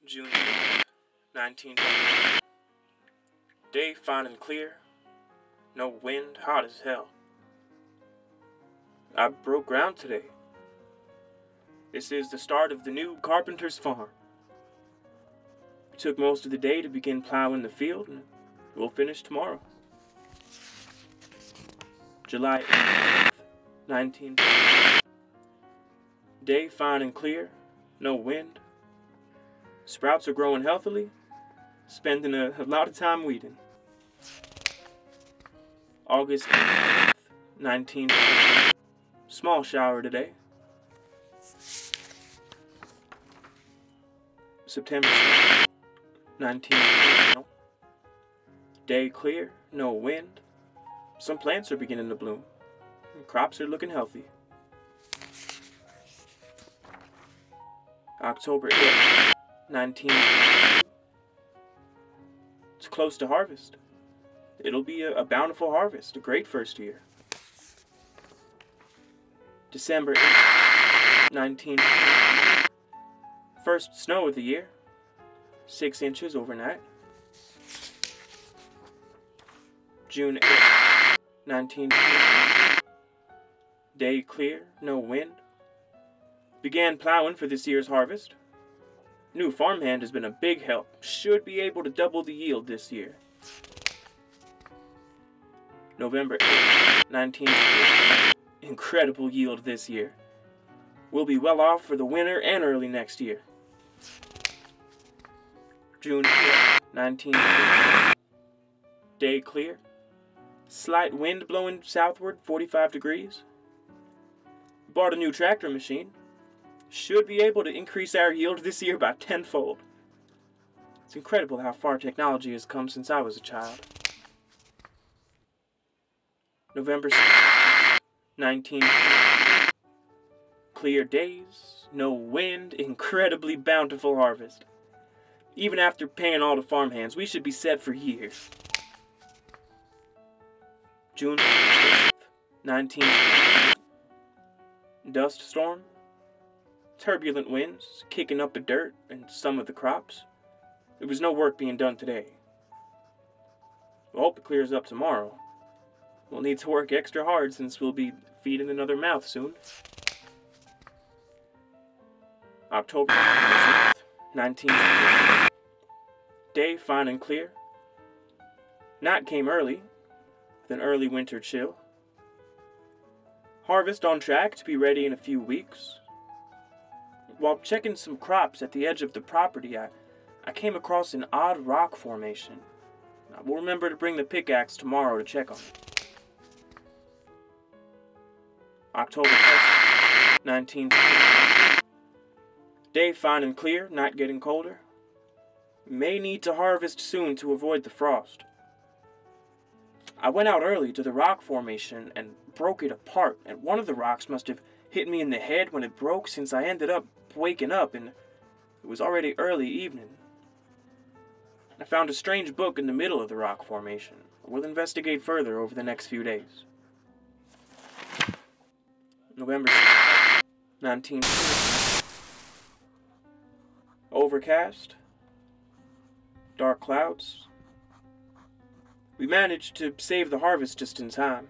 June 8th, 1920. Day fine and clear. No wind, hot as hell. I broke ground today. This is the start of the new carpenter's farm. It took most of the day to begin plowing the field, and we'll finish tomorrow. July 8th, 1920. Day fine and clear. No wind. Sprouts are growing healthily. Spending a lot of time weeding. August 8th, 1920. Small shower today. September 7th, 1920. Day clear, no wind. Some plants are beginning to bloom. And crops are looking healthy. October 8th, 1920. It's close to harvest. It'll be a bountiful harvest, a great first year. December 8th, 1920. First snow of the year. 6 inches overnight. June 8th, 1920. Day clear, no wind. Began plowing for this year's harvest. New farmhand has been a big help. Should be able to double the yield this year. November 8th, 1920. Incredible yield this year. We'll be well off for the winter and early next year. June 5th, 1920. Day clear. Slight wind blowing southward, 45 degrees. Bought a new tractor machine. Should be able to increase our yield this year by tenfold. It's incredible how far technology has come since I was a child. November 6th, 1920. Clear days, no wind, incredibly bountiful harvest. Even after paying all the farmhands, we should be set for years. June 5th, 1920. Dust storm. Turbulent winds, kicking up the dirt and some of the crops. There was no work being done today. I hope it clears up tomorrow. We'll need to work extra hard since we'll be feeding another mouth soon. October 6th, 1920. Day fine and clear. Night came early, with an early winter chill. Harvest on track to be ready in a few weeks. While checking some crops at the edge of the property, I came across an odd rock formation. I will remember to bring the pickaxe tomorrow to check on it. October 1st, 1920. Day fine and clear, night getting colder. May need to harvest soon to avoid the frost. I went out early to the rock formation and broke it apart, and one of the rocks must have hit me in the head when it broke, since I ended up waking up and it was already early evening. I found a strange book in the middle of the rock formation. We'll investigate further over the next few days. November 6th, 1920. Overcast. Dark clouds. We managed to save the harvest just in time.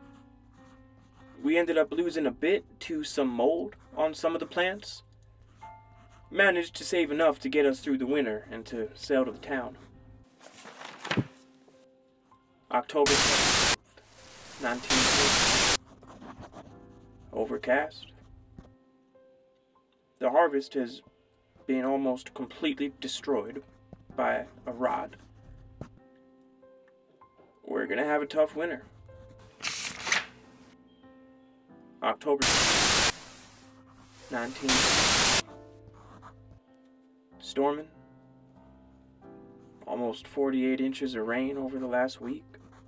We ended up losing a bit to some mold on some of the plants. Managed to save enough to get us through the winter and to sail to the town. October 7th, 1920. Overcast. The harvest has been almost completely destroyed by a rot. We're gonna have a tough winter. October 1920. Storming. Almost 48 inches of rain over the last week.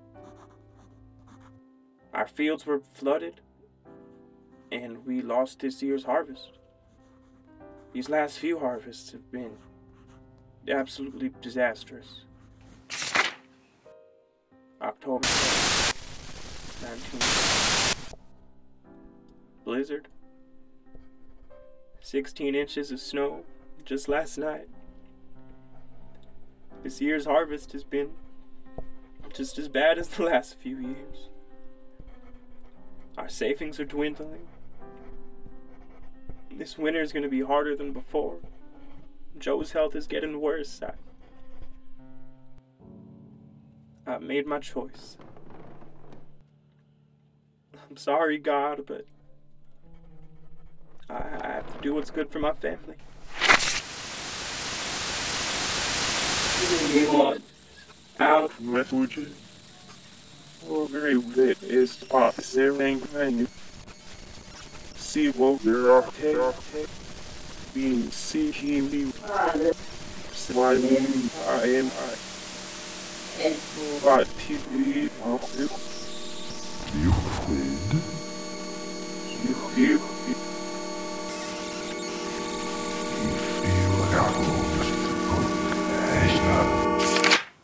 Our fields were flooded, and we lost this year's harvest. These last few harvests have been absolutely disastrous. October 1920. Blizzard. 16 inches of snow just last night. This year's harvest has been just as bad as the last few years. Our savings are dwindling. This winter is going to be harder than before. Joe's health is getting worse. I've made my choice. I'm sorry, God, but I have to do what's good for my family. Out message. Oh, very good. It's part of everything behind you. See what there are being see him. Why I am but TV. You afraid? You